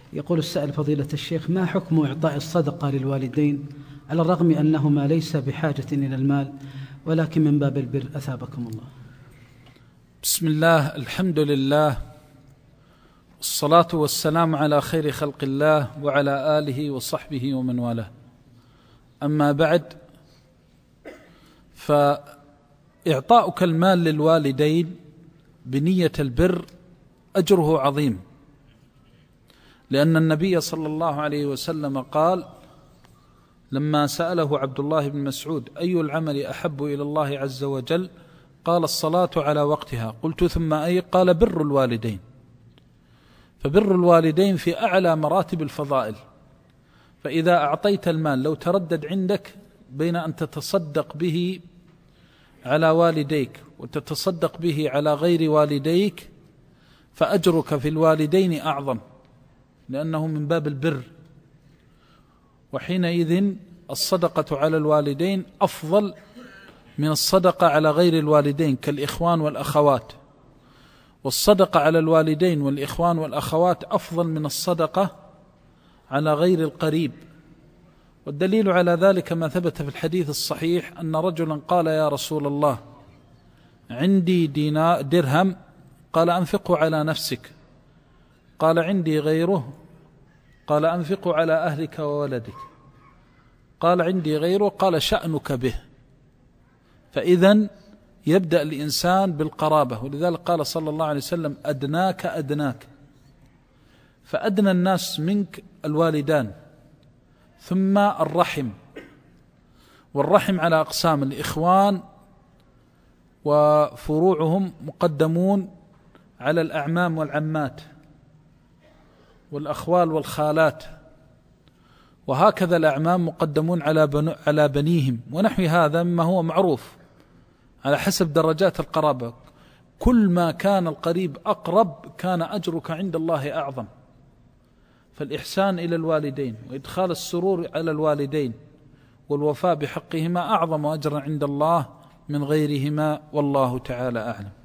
يقول السائل: فضيلة الشيخ، ما حكم إعطاء الصدقة للوالدين على الرغم أنهما ليس بحاجة إلى المال ولكن من باب البر، أثابكم الله؟ بسم الله، الحمد لله، والصلاة والسلام على خير خلق الله وعلى آله وصحبه ومن والاه. أما بعد، فإعطاؤك المال للوالدين بنية البر أجره عظيم، لأن النبي صلى الله عليه وسلم قال لما سأله عبد الله بن مسعود: أي العمل أحب إلى الله عز وجل؟ قال: الصلاة على وقتها. قلت: ثم أي؟ قال: بر الوالدين. فبر الوالدين في أعلى مراتب الفضائل. فإذا أعطيت المال لو تردد عندك بين أن تتصدق به على والديك وتتصدق به على غير والديك، فأجرك في الوالدين أعظم، لأنه من باب البر، وحينئذ الصدقة على الوالدين أفضل من الصدقة على غير الوالدين كالإخوان والأخوات، والصدقة على الوالدين والإخوان والأخوات أفضل من الصدقة على غير القريب. والدليل على ذلك ما ثبت في الحديث الصحيح أن رجلا قال: يا رسول الله، عندي درهم. قال: أنفقه على نفسك. قال: عندي غيره. قال: أنفقه على أهلك وولدك. قال: عندي غيره. قال: شأنك به. فإذن يبدأ الإنسان بالقرابة، ولذلك قال صلى الله عليه وسلم: أدناك أدناك. فأدنى الناس منك الوالدان، ثم الرحم، والرحم على أقسام: الإخوان وفروعهم مقدمون على الأعمام والعمات والأخوال والخالات، وهكذا الأعمام مقدمون على بنيهم، ونحو هذا مما هو معروف على حسب درجات القرابة. كل ما كان القريب أقرب كان أجرك عند الله أعظم. فالإحسان إلى الوالدين وإدخال السرور على الوالدين والوفاء بحقهما أعظم أجرا عند الله من غيرهما، والله تعالى أعلم.